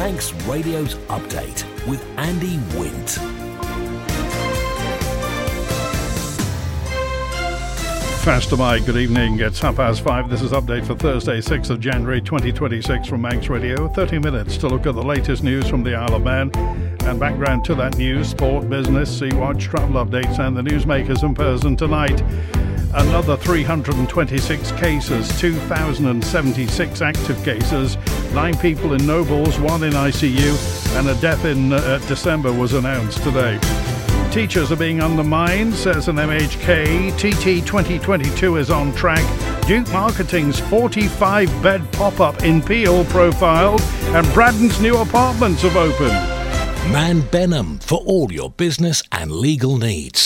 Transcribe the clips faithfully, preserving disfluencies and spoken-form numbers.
Manx Radio's Update with Andy Wint. Faster Mike, good evening. It's half past five. This is Update for Thursday, sixth of January twenty twenty-six from Manx Radio. thirty minutes to look at the latest news from the Isle of Man. And background to that news, sport, business, Sea-Watch, travel updates and the newsmakers in person tonight. Another three hundred twenty-six cases, two thousand seventy-six active cases, nine people in Nobles, one in I C U, and a death in uh, December was announced today. Teachers are being undermined, says an M H K. T T twenty twenty-two is on track. Duke Marketing's forty-five bed pop-up in Peel profiled, and Braddon's new apartments have opened. Man Benham for all your business and legal needs.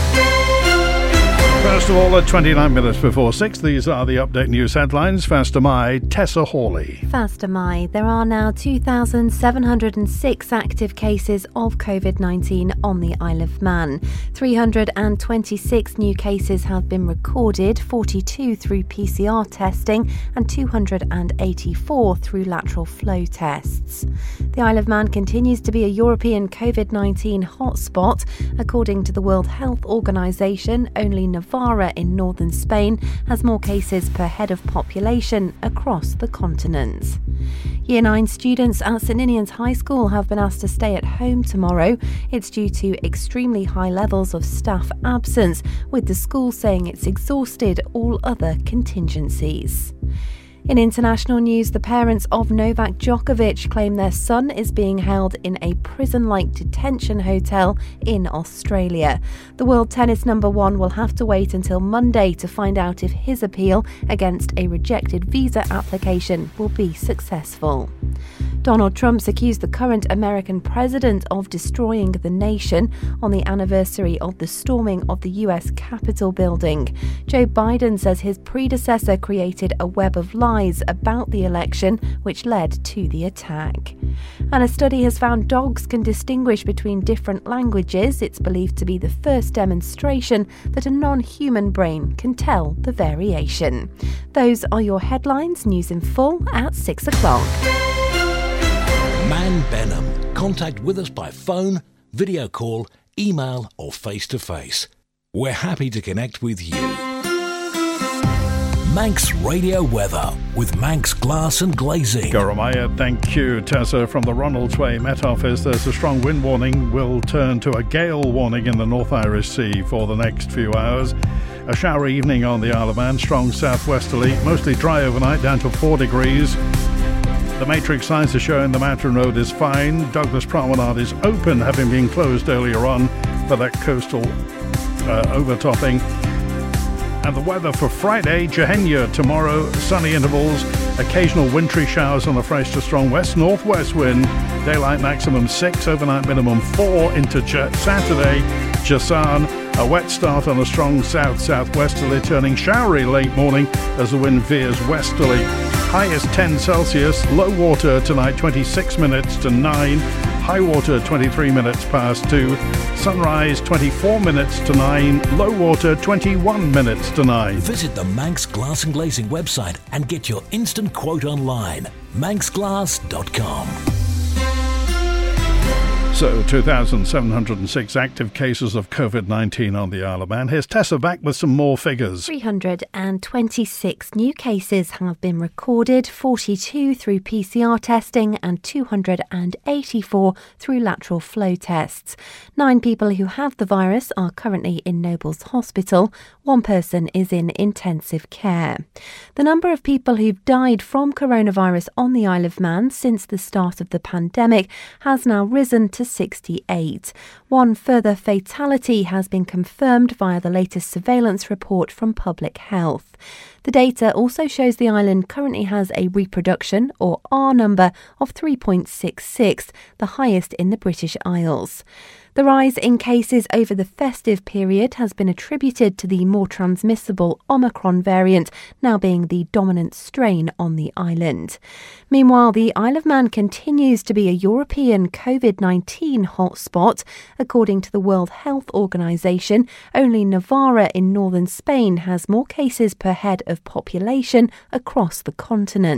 First of all, at twenty-nine minutes before six, these are the update news headlines. Faster My, Tessa Hawley. Faster My, there are now two thousand seven hundred six active cases of covid nineteen on the Isle of Man. three hundred twenty-six new cases have been recorded, forty-two through P C R testing and two hundred eighty-four through lateral flow tests. The Isle of Man continues to be a European covid nineteen hotspot. According to the World Health Organization, only Navarra in northern Spain has more cases per head of population across the continent. Year nine students at St Ninian's High School have been asked to stay at home tomorrow. It's due to extremely high levels of staff absence, with the school saying it's exhausted all other contingencies. In international news, the parents of Novak Djokovic claim their son is being held in a prison-like detention hotel in Australia. The world tennis number one will have to wait until Monday to find out if his appeal against a rejected visa application will be successful. Donald Trump's accused the current American president of destroying the nation on the anniversary of the storming of the U S Capitol building. Joe Biden says his predecessor created a web of lies about the election which led to the attack. And a study has found dogs can distinguish between different languages. It's believed to be the first demonstration that a non-human brain can tell the variation. Those are your headlines. News in full at six o'clock. Man Benham. Contact with us by phone, video call, email or face-to-face. We're happy to connect with you. Manx Radio Weather with Manx Glass and Glazing. Goromaya, thank you. Tessa from the Ronalds Way Met Office. There's a strong wind warning will turn to a gale warning in the North Irish Sea for the next few hours. A showery evening on the Isle of Man, strong southwesterly, mostly dry overnight down to four degrees. The matrix signs are showing the Mountain Road is fine. Douglas Promenade is open, having been closed earlier on for that coastal uh, overtopping. And the weather for Friday, Jehenya tomorrow, sunny intervals, occasional wintry showers on a fresh to strong west-northwest wind, daylight maximum six, overnight minimum four into Ch- Saturday, Jasan, a wet start on a strong south-southwesterly, turning showery late morning as the wind veers westerly. High is ten Celsius, low water tonight twenty-six minutes to nine, high water twenty-three minutes past two, sunrise twenty-four minutes to nine, low water twenty-one minutes to nine. Visit the Manx Glass and Glazing website and get your instant quote online. manx glass dot com. So, two thousand seven hundred six active cases of covid nineteen on the Isle of Man. Here's Tessa back with some more figures. three hundred twenty-six new cases have been recorded, forty-two through P C R testing and two hundred eighty-four through lateral flow tests. Nine people who have the virus are currently in Nobles Hospital. One person is in intensive care. The number of people who've died from coronavirus on the Isle of Man since the start of the pandemic has now risen to sixty-eight. One further fatality has been confirmed via the latest surveillance report from Public Health. The data also shows the island currently has a reproduction, or R number, of three point six six, the highest in the British Isles. The rise in cases over the festive period has been attributed to the more transmissible Omicron variant now being the dominant strain on the island. Meanwhile, the Isle of Man continues to be a European covid nineteen hotspot. According to the World Health Organization, only Navarra in northern Spain has more cases per head of population across the continent.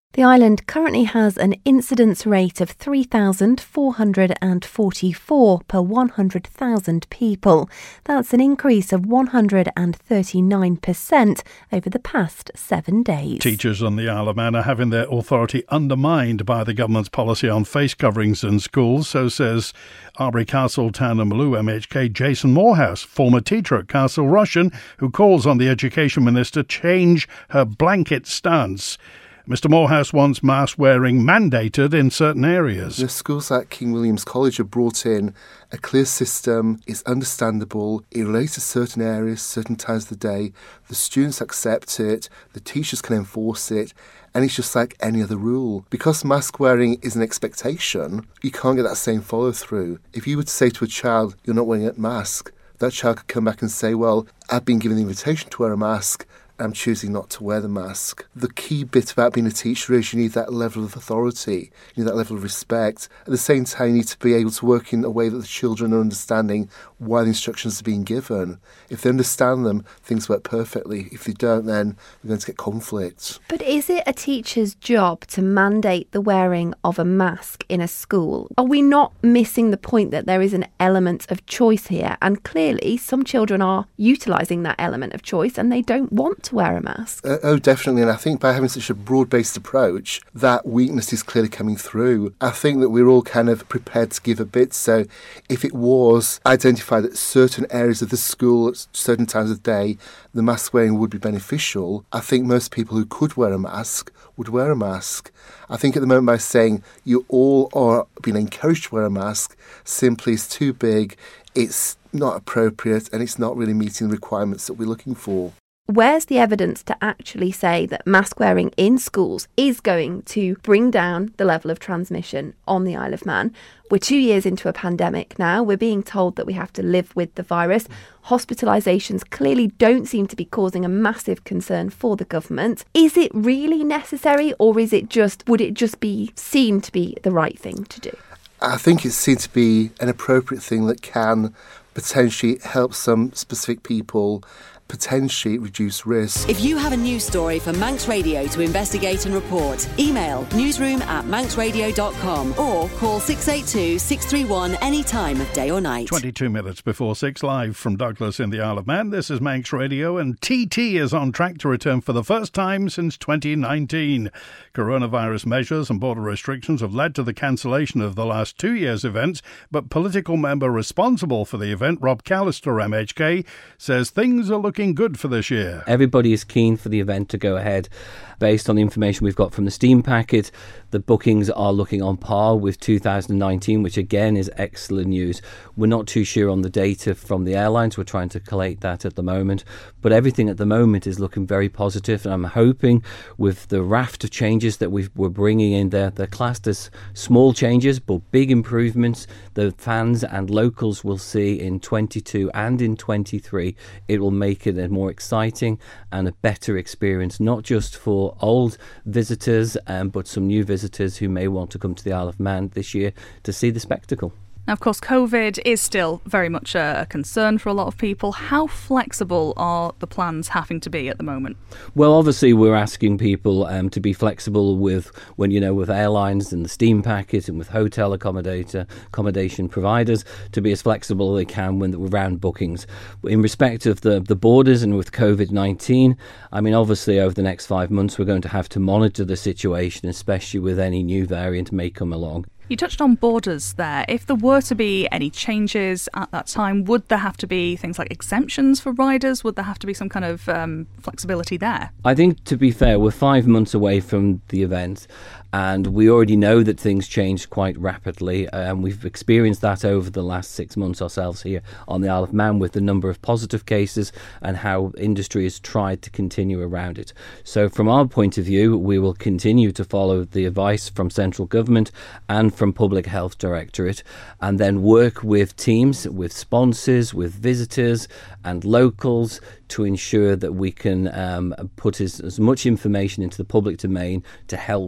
The island currently has an incidence rate of three thousand four hundred forty-four per one hundred thousand people. That's an increase of one hundred thirty-nine percent over the past seven days. Teachers on the Isle of Man are having their authority undermined by the government's policy on face coverings in schools, so says Arbury Castle Town and Maloo M H K Jason Morehouse, former teacher at Castle Rushen, who calls on the Education Minister to change her blanket stance. Mister Morehouse wants mask wearing mandated in certain areas. The schools like King William's College have brought in a clear system. It's understandable. It relates to certain areas, certain times of the day. The students accept it. The teachers can enforce it. And it's just like any other rule. Because mask wearing is an expectation, you can't get that same follow through. If you were to say to a child, you're not wearing a mask, that child could come back and say, well, I've been given the invitation to wear a mask. I'm choosing not to wear the mask. The key bit about being a teacher is you need that level of authority, you need that level of respect. At the same time, you need to be able to work in a way that the children are understanding why the instructions are being given. If they understand them, things work perfectly. If they don't, then we're going to get conflict. But is it a teacher's job to mandate the wearing of a mask in a school? Are we not missing the point that there is an element of choice here? And clearly, some children are utilising that element of choice and they don't want to to wear a mask. Uh, oh, definitely. And I think by having such a broad-based approach, that weakness is clearly coming through. I think that we're all kind of prepared to give a bit. So if it was identified that certain areas of the school at certain times of day, the mask wearing would be beneficial, I think most people who could wear a mask would wear a mask. I think at the moment by saying you all are being encouraged to wear a mask simply is too big, it's not appropriate, and it's not really meeting the requirements that we're looking for. Where's the evidence to actually say that mask wearing in schools is going to bring down the level of transmission on the Isle of Man? We're two years into a pandemic now. We're being told that we have to live with the virus. Hospitalisations clearly don't seem to be causing a massive concern for the government. Is it really necessary, or is it just, would it just be seen to be the right thing to do? I think it seems to be an appropriate thing that can potentially help some specific people potentially reduce risk. If you have a news story for Manx Radio to investigate and report, email newsroom at manx radio dot com or call six eight two, six three one any time of day or night. twenty-two minutes before six, live from Douglas in the Isle of Man. This is Manx Radio, and T T is on track to return for the first time since twenty nineteen. Coronavirus measures and border restrictions have led to the cancellation of the last two years' events, but political member responsible for the event, Rob Callister M H K, says things are looking good for this year. Everybody is keen for the event to go ahead. Based on the information we've got from the Steam Packet, the bookings are looking on par with two thousand nineteen, which again is excellent news. We're not too sure on the data from the airlines. We're trying to collate that at the moment. But everything at the moment is looking very positive, and I'm hoping with the raft of changes that we've, we're bringing in there, they're classed as small changes but big improvements. The fans and locals will see in twenty-two and in twenty-three. It will make it a more exciting and a better experience, not just for old visitors, um, but some new visitors who may want to come to the Isle of Man this year to see the spectacle. Now, of course, COVID is still very much a concern for a lot of people. How flexible are the plans having to be at the moment? Well, obviously, we're asking people um, to be flexible with when you know with airlines and the Steam Packet and with hotel accommodator accommodation providers to be as flexible as they can when around bookings. In respect of the the borders and with COVID nineteen, I mean, obviously, over the next five months, we're going to have to monitor the situation, especially with any new variant may come along. You touched on borders there. If there were to be any changes at that time, would there have to be things like exemptions for riders? Would there have to be some kind of um, flexibility there? I think, to be fair, we're five months away from the event, and we already know that things change quite rapidly, and we've experienced that over the last six months ourselves here on the Isle of Man with the number of positive cases and how industry has tried to continue around it. So from our point of view, we will continue to follow the advice from central government and from Public Health Directorate, and then work with teams, with sponsors, with visitors and locals to ensure that we can um, put as, as much information into the public domain to help people wear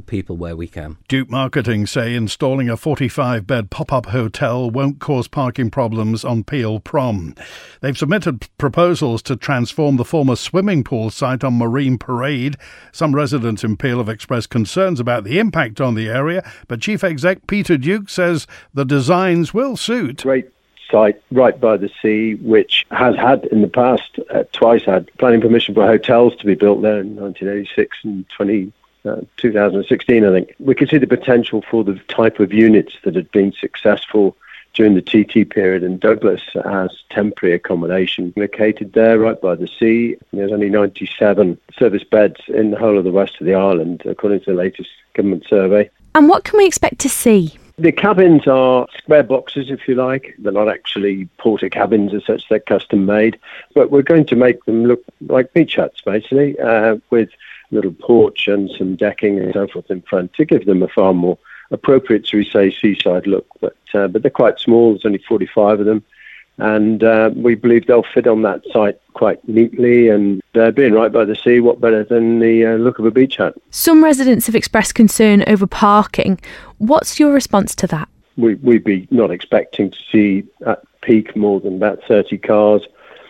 where we can. Duke Marketing say installing a forty-five bed pop-up hotel won't cause parking problems on Peel Prom. They've submitted proposals to transform the former swimming pool site on Marine Parade. Some residents in Peel have expressed concerns about the impact on the area, but Chief Exec Peter Duke says the designs will suit. Great site right by the sea, which has had in the past uh, twice had planning permission for hotels to be built there in nineteen eighty-six and twenty, uh, two thousand sixteen, I think. We could see the potential for the type of units that had been successful during the T T period in Douglas as temporary accommodation located there right by the sea. There's only ninety-seven service beds in the whole of the west of the island, according to the latest government survey. And what can we expect to see? The cabins are square boxes, if you like. They're not actually porter cabins as such, they're custom made. But we're going to make them look like beach huts, basically, uh, with a little porch and some decking and so forth in front to give them a far more appropriate, shall we say, seaside look. But, uh, but they're quite small, there's only forty-five of them. And uh, we believe they'll fit on that site quite neatly, and uh, being right by the sea, what better than the uh, look of a beach hut? Some residents have expressed concern over parking. What's your response to that? We, we'd be not expecting to see at peak more than about thirty cars,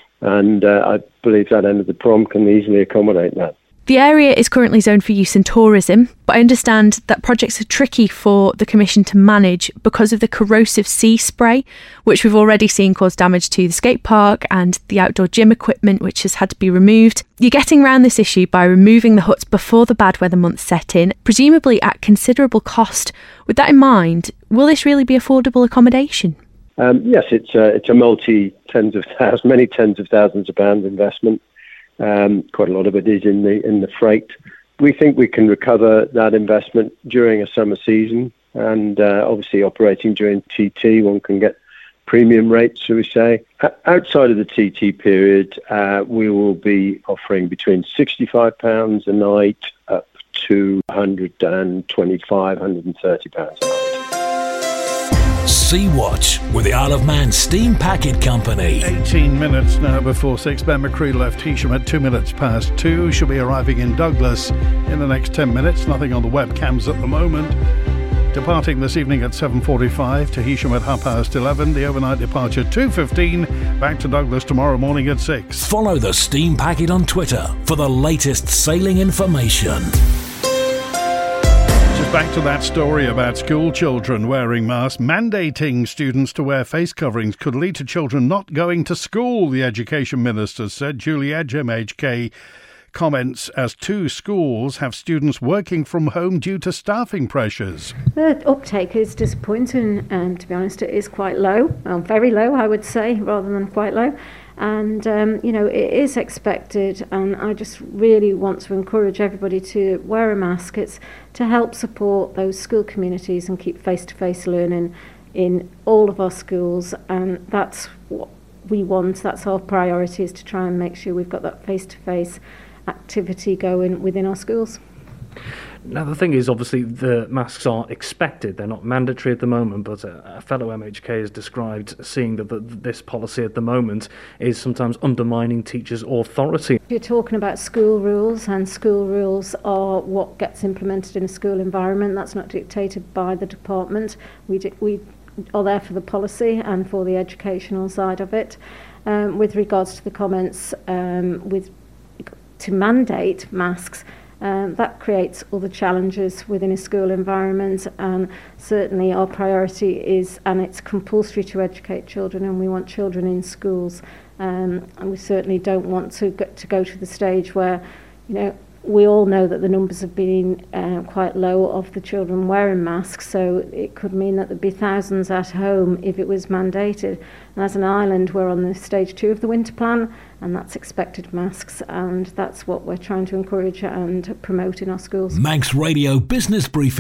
and uh, I believe that end of the prom can easily accommodate that. The area is currently zoned for use in tourism, but I understand that projects are tricky for the Commission to manage because of the corrosive sea spray, which we've already seen cause damage to the skate park and the outdoor gym equipment, which has had to be removed. You're getting around this issue by removing the huts before the bad weather months set in, presumably at considerable cost. With that in mind, will this really be affordable accommodation? Um, yes, it's a, it's a multi tens of thousands, many tens of thousands of pounds investment. Um, quite a lot of it is in the in the freight. We think we can recover that investment during a summer season, and uh, obviously operating during T T, one can get premium rates, shall we say. Outside of the T T period, uh, we will be offering between sixty-five pounds a night up to one hundred twenty-five, one hundred thirty pounds a night. Sea Watch with the Isle of Man Steam Packet Company. eighteen minutes now before six. Ben McCree left Heysham at two minutes past two. She'll be arriving in Douglas in the next ten minutes. Nothing on the webcams at the moment. Departing this evening at seven forty-five to Heysham at half past eleven. The overnight departure two fifteen. Back to Douglas tomorrow morning at six. Follow the Steam Packet on Twitter for the latest sailing information. Back to that story about school children wearing masks. Mandating students to wear face coverings could lead to children not going to school, the Education Minister said. Julie Edge, M H K, comments as two schools have students working from home due to staffing pressures. The uptake is disappointing, and to be honest, it is quite low, well, very low, I would say, rather than quite low. And, um, you know, it is expected, and I just really want to encourage everybody to wear a mask. It's to help support those school communities and keep face-to-face learning in all of our schools, and that's what we want. That's our priority, is to try and make sure we've got that face-to-face activity going within our schools. Now, the thing is, obviously, the masks are expected. They're not mandatory at the moment, but a, a fellow M H K has described seeing that the, this policy at the moment is sometimes undermining teachers' authority. You're talking about school rules, and school rules are what gets implemented in a school environment. That's not dictated by the department. We, di- we are there for the policy and for the educational side of it. Um, with regards to the comments um, with to mandate masks, Um, that creates other challenges within a school environment, and certainly our priority is, and it's compulsory to educate children, and we want children in schools, um, and we certainly don't want to get to go to the stage where, you know, we all know that the numbers have been uh, quite low of the children wearing masks, so it could mean that there'd be thousands at home if it was mandated. And as an island, we're on the stage two of the winter plan, and that's expected masks, and that's what we're trying to encourage and promote in our schools. Manx Radio Business Briefing.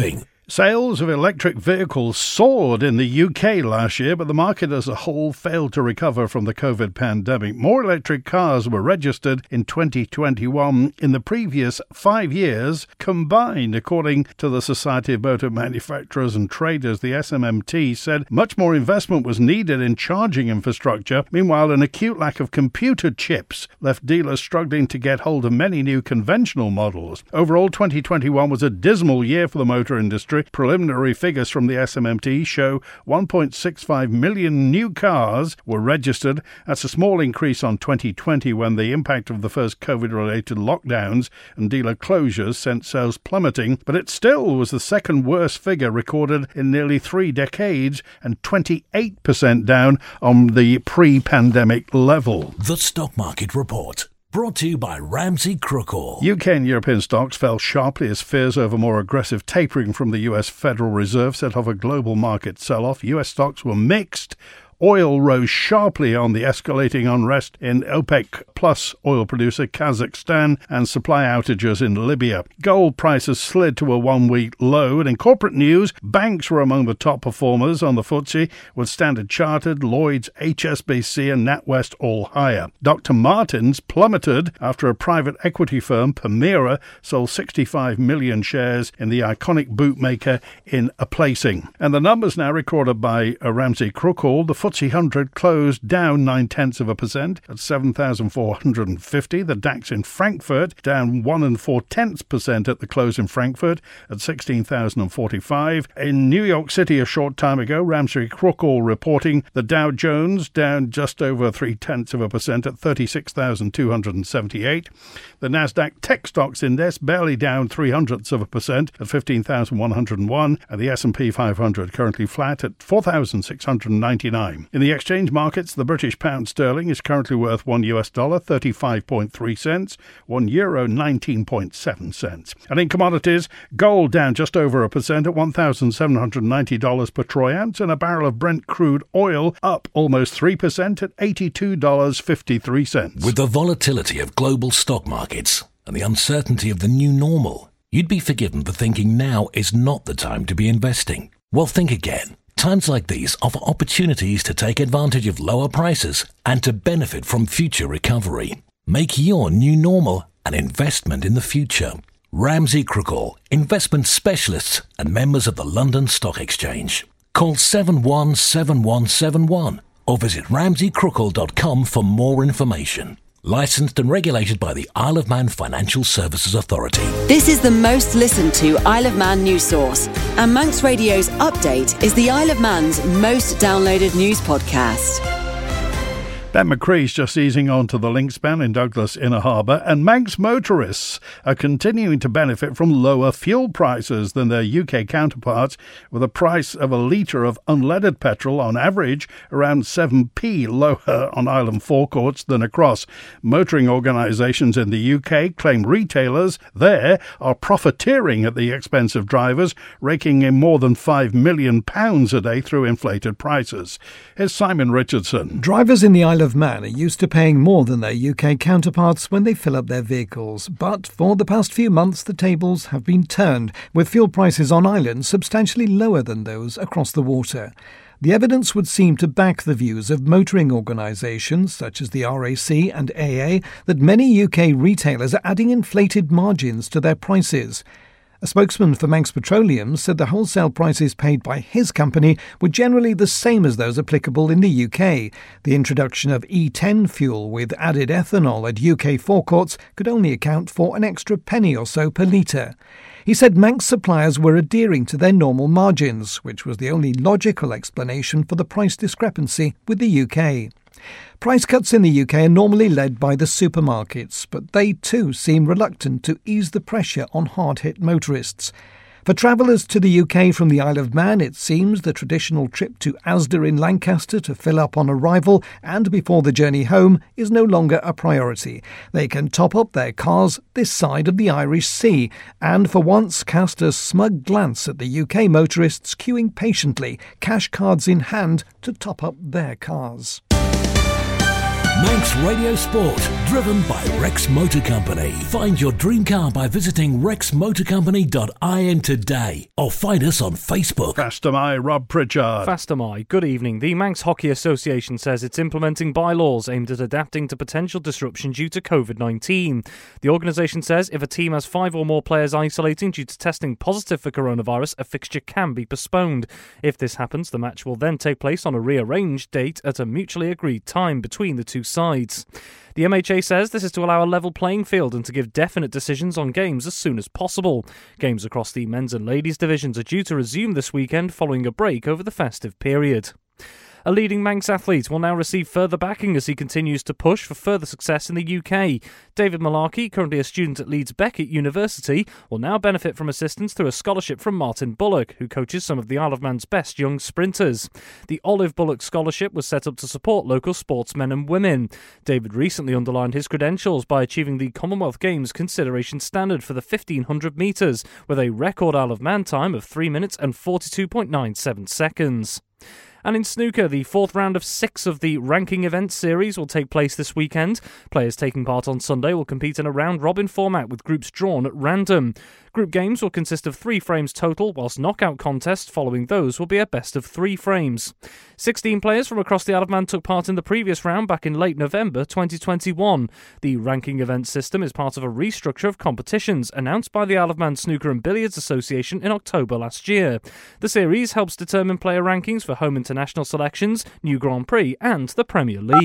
Sales of electric vehicles soared in the U K last year, but the market as a whole failed to recover from the COVID pandemic. More electric cars were registered in twenty twenty-one in the previous five years combined, according to the Society of Motor Manufacturers and Traders. The S M M T said much more investment was needed in charging infrastructure. Meanwhile, an acute lack of computer chips left dealers struggling to get hold of many new conventional models. Overall, twenty twenty-one was a dismal year for the motor industry. Preliminary figures from the S M M T show one point six five million new cars were registered. That's a small increase on twenty twenty, when the impact of the first COVID-related lockdowns and dealer closures sent sales plummeting, but it still was the second worst figure recorded in nearly three decades and twenty-eight percent down on the pre-pandemic level. The Stock Market Report. Brought to you by Ramsey Crookall. U K and European stocks fell sharply as fears over more aggressive tapering from the U S Federal Reserve set off a global market sell-off. U S stocks were mixed. Oil rose sharply on the escalating unrest in OPEC plus oil producer Kazakhstan and supply outages in Libya. Gold prices slid to a one-week low, and in corporate news, banks were among the top performers on the F T S E, with Standard Chartered, Lloyds, H S B C and NatWest all higher. Doctor Martens plummeted after a private equity firm, Permira, sold sixty-five million shares in the iconic bootmaker in a placing. And the numbers now recorded by Ramsey Crookall. The F T S E one hundred closed down nine-tenths of a percent at seven thousand four hundred fifty. The DAX in Frankfurt down one and four-tenths percent at the close in Frankfurt at sixteen thousand forty-five. In New York City a short time ago, Ramsey Crookall reporting the Dow Jones down just over three-tenths of a percent at thirty-six thousand two hundred seventy-eight. The Nasdaq Tech Stocks Index barely down three-hundredths of a percent at fifteen thousand one hundred one, and the S and P five hundred currently flat at four thousand six hundred ninety-nine. In the exchange markets, the British pound sterling is currently worth one U S dollar thirty-five point three cents, one euro nineteen point seven cents. And in commodities, gold down just over a percent at one thousand seven hundred ninety dollars per troy ounce, and a barrel of Brent crude oil up almost three percent at eighty-two dollars and fifty-three cents. With the volatility of global stock markets and the uncertainty of the new normal, you'd be forgiven for thinking now is not the time to be investing. Well, think again. Times like these offer opportunities to take advantage of lower prices and to benefit from future recovery. Make your new normal an investment in the future. Ramsey Crookall, investment specialists and members of the London Stock Exchange. Call seven one seven one seven one or visit ramsey crookall dot com for more information. Licensed and regulated by the Isle of Man Financial Services Authority. This is the most listened to Isle of Man news source, and Manx Radio's Update is the Isle of Man's most downloaded news podcast. Ben McCree's just easing onto the Linkspan in Douglas Inner Harbour, and Manx motorists are continuing to benefit from lower fuel prices than their U K counterparts, with a price of a litre of unleaded petrol on average around seven p lower on island forecourts than across. Motoring organisations in the U K claim retailers there are profiteering at the expense of drivers, raking in more than five million pounds a day through inflated prices. Here's Simon Richardson. Drivers in the Isle of Man are used to paying more than their U K counterparts when they fill up their vehicles, but for the past few months the tables have been turned, with fuel prices on island substantially lower than those across the water. The evidence would seem to back the views of motoring organisations such as the R A C and A A that many U K retailers are adding inflated margins to their prices. A spokesman for Manx Petroleum said the wholesale prices paid by his company were generally the same as those applicable in the U K. The introduction of E ten fuel with added ethanol at U K forecourts could only account for an extra penny or so per litre. He said Manx suppliers were adhering to their normal margins, which was the only logical explanation for the price discrepancy with the U K. Price cuts in the U K are normally led by the supermarkets, but they too seem reluctant to ease the pressure on hard-hit motorists. For travellers to the U K from the Isle of Man, it seems the traditional trip to Asda in Lancaster to fill up on arrival and before the journey home is no longer a priority. They can top up their cars this side of the Irish Sea, and for once cast a smug glance at the U K motorists queuing patiently, cash cards in hand, to top up their cars. Manx Radio Sport, driven by Rex Motor Company. Find your dream car by visiting rex motor company dot I N today or find us on Facebook. Fast am I, Rob Pritchard. Fast am I. Good evening. The Manx Hockey Association says it's implementing bylaws aimed at adapting to potential disruption due to covid nineteen. The organisation says if a team has five or more players isolating due to testing positive for coronavirus, a fixture can be postponed. If this happens, the match will then take place on a rearranged date at a mutually agreed time between the two sides. The M H A says this is to allow a level playing field and to give definite decisions on games as soon as possible. Games across the men's and ladies divisions are due to resume this weekend following a break over the festive period. A leading Manx athlete will now receive further backing as he continues to push for further success in the U K. David Malarkey, currently a student at Leeds Beckett University, will now benefit from assistance through a scholarship from Martin Bullock, who coaches some of the Isle of Man's best young sprinters. The Olive Bullock Scholarship was set up to support local sportsmen and women. David recently underlined his credentials by achieving the Commonwealth Games consideration standard for the fifteen hundred metres, with a record Isle of Man time of three minutes and forty-two point nine seven seconds. And in snooker, the fourth round of six of the ranking event series will take place this weekend. Players taking part on Sunday will compete in a round-robin format with groups drawn at random. Group games will consist of three frames total, whilst knockout contests following those will be a best of three frames. sixteen players from across the Isle of Man took part in the previous round back in late November twenty twenty-one. The ranking event system is part of a restructure of competitions announced by the Isle of Man Snooker and Billiards Association in October last year. The series helps determine player rankings for home international selections, new Grand Prix and the Premier League.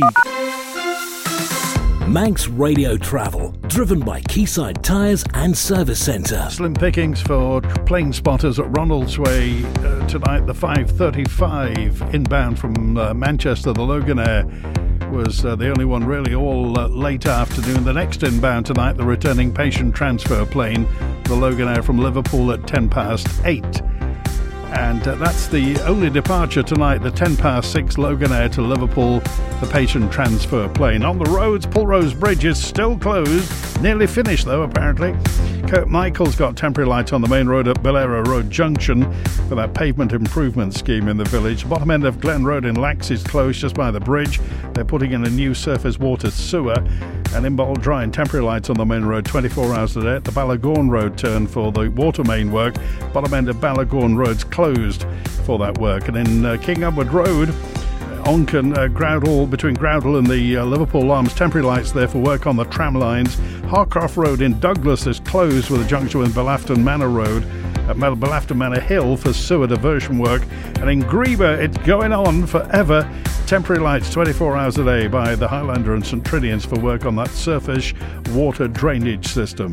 Manx Radio Travel, driven by Quayside Tyres and Service Centre. Slim pickings for plane spotters at Ronaldsway uh, tonight. The five thirty-five inbound from uh, Manchester, the Loganair, was uh, the only one really all uh, late afternoon. The next inbound tonight, the returning patient transfer plane, the Loganair from Liverpool at ten past eight. And uh, that's the only departure tonight, the ten past six Loganair to Liverpool, the patient transfer plane. On the roads, Pulrose Bridge is still closed. Nearly finished, though, apparently. Kirk Michael's got temporary lights on the main road at Bellera Road Junction for that pavement improvement scheme in the village. Bottom end of Glen Road in Lax is closed just by the bridge. They're putting in a new surface water sewer. And in Balldrine, temporary lights on the main road twenty-four hours a day at the Ballagorn Road turn for the water main work. Bottom end of Ballagorn Road's closed for that work. And in uh, King Edward Road, Onken, uh, Groudle, between Groudle and the uh, Liverpool Arms, temporary lights there for work on the tram lines. Harcroft Road in Douglas is closed with a junction with Bellafton Manor Road at Bellafton Manor Hill for sewer diversion work. And in Greba, it's going on forever. Temporary lights twenty-four hours a day by the Highlander and St Trinians for work on that surface water drainage system.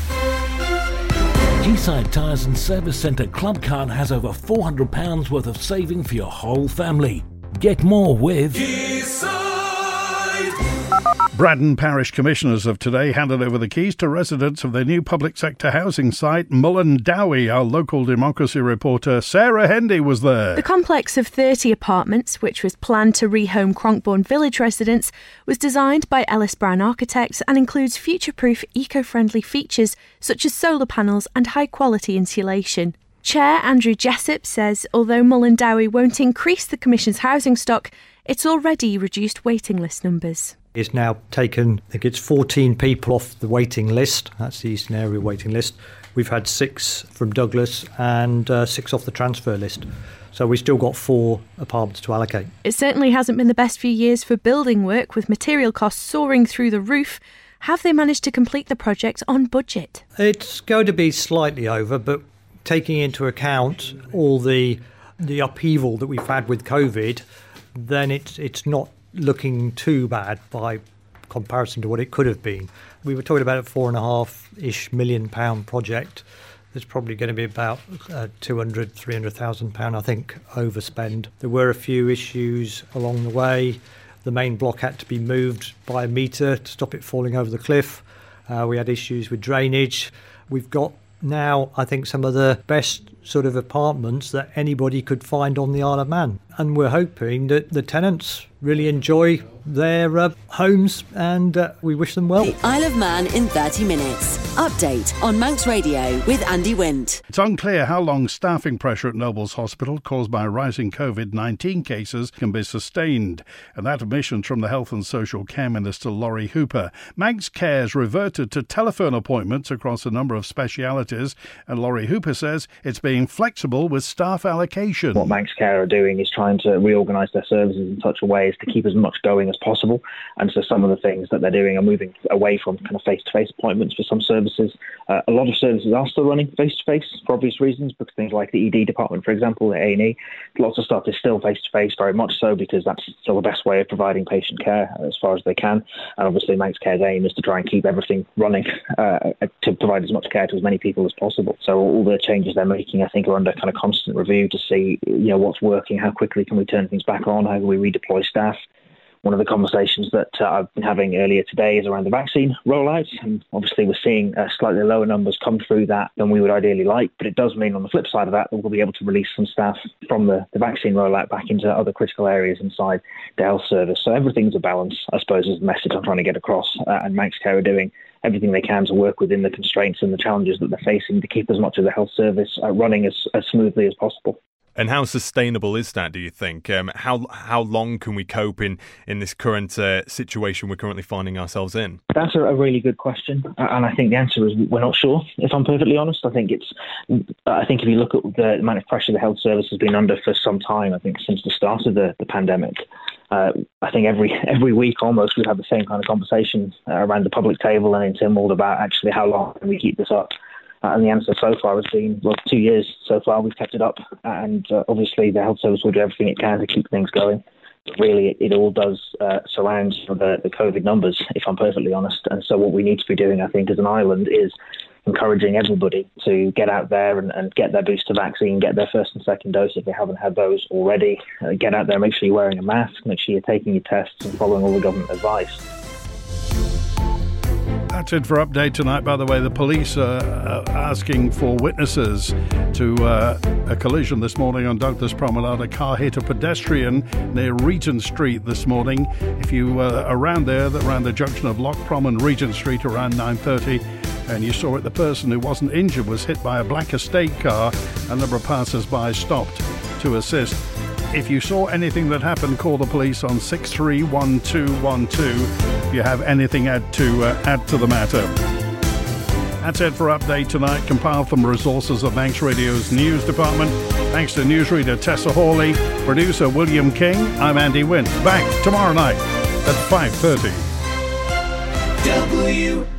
Quayside Tyres and Service Centre Club Card has over four hundred pounds worth of saving for your whole family. Get more with Braddon Parish Commissioners of today handed over the keys to residents of their new public sector housing site, Mullen Dowie. Our local democracy reporter Sarah Hendy was there. The complex of thirty apartments, which was planned to rehome Cronkbourne village residents, was designed by Ellis Brown Architects and includes future-proof, eco-friendly features such as solar panels and high-quality insulation. Chair Andrew Jessup says although Mullen Dowie won't increase the Commission's housing stock, it's already reduced waiting list numbers. It's now taken, I think it's fourteen people off the waiting list. That's the Eastern Area waiting list. We've had six from Douglas and uh, six off the transfer list. So we've still got four apartments to allocate. It certainly hasn't been the best few years for building work, with material costs soaring through the roof. Have they managed to complete the project on budget? It's going to be slightly over, but taking into account all the the upheaval that we've had with COVID, then it's it's not looking too bad by comparison to what it could have been. We were talking about a four and a half-ish million pound project. There's probably going to be about uh, two hundred, three hundred thousand pounds, I think, overspend. There were a few issues along the way. The main block had to be moved by a metre to stop it falling over the cliff. Uh, we had issues with drainage. We've got now, I think, some of the best sort of apartments that anybody could find on the Isle of Man. And we're hoping that the tenants really enjoy their uh, homes, and uh, we wish them well. The Isle of Man in thirty minutes. Update on Manx Radio with Andy Wint. It's unclear how long staffing pressure at Nobles Hospital caused by rising COVID nineteen cases can be sustained, and that admission from the Health and Social Care Minister Laurie Hooper. Manx Care's reverted to telephone appointments across a number of specialities, and Laurie Hooper says it's being flexible with staff allocation. What Manx Care are doing is trying to reorganise their services in such a way as to keep as much going as possible, and so some of the things that they're doing are moving away from kind of face-to-face appointments for some services. Uh, a lot of services are still running face-to-face for obvious reasons, because things like the E D department, for example, the A and E, lots of stuff is still face-to-face, very much so, because that's still the best way of providing patient care as far as they can. And obviously Manx Care's aim is to try and keep everything running uh, to provide as much care to as many people as possible. So all the changes they're making, I think, are under kind of constant review to see, you know, what's working, how quickly can we turn things back on, how can we redeploy staff. One of the conversations that uh, I've been having earlier today is around the vaccine rollout, and obviously we're seeing uh, slightly lower numbers come through that than we would ideally like, but it does mean on the flip side of that that we'll be able to release some staff from the, the vaccine rollout back into other critical areas inside the health service. So everything's a balance, I suppose, is the message I'm trying to get across, uh, and Manx Care are doing everything they can to work within the constraints and the challenges that they're facing to keep as much of the health service uh, running as, as smoothly as possible. And how sustainable is that, do you think? Um, how how long can we cope in, in this current uh, situation we're currently finding ourselves in? That's a, a really good question, and I think the answer is we're not sure, if I'm perfectly honest. I think it's. I think if you look at the amount of pressure the health service has been under for some time, I think since the start of the, the pandemic, uh, I think every every week almost we've had the same kind of conversation uh, around the public table and in Tynwald about actually how long can we keep this up. Uh, and the answer so far has been, well, two years so far we've kept it up. And uh, obviously the health service will do everything it can to keep things going. But really, it, it all does uh, surround the, the COVID numbers, if I'm perfectly honest. And so what we need to be doing, I think, as an island is encouraging everybody to get out there and, and get their booster vaccine, get their first and second dose if they haven't had those already. Uh, get out there, make sure you're wearing a mask, make sure you're taking your tests and following all the government advice. That's it for Update tonight. By the way, the police are asking for witnesses to uh, a collision this morning on Douglas Promenade. A car hit a pedestrian near Regent Street this morning. If you were around there, around the junction of Loch Prom and Regent Street around nine thirty, and you saw it, the person who wasn't injured was hit by a black estate car. A number of passers-by stopped to assist. If you saw anything that happened, call the police on six three one two one two if you have anything add to uh, add to the matter. That's it for Update tonight, compiled from resources of Manx Radio's news department. Thanks to newsreader Tessa Hawley, producer William King. I'm Andy Wint. Back tomorrow night at five thirty. W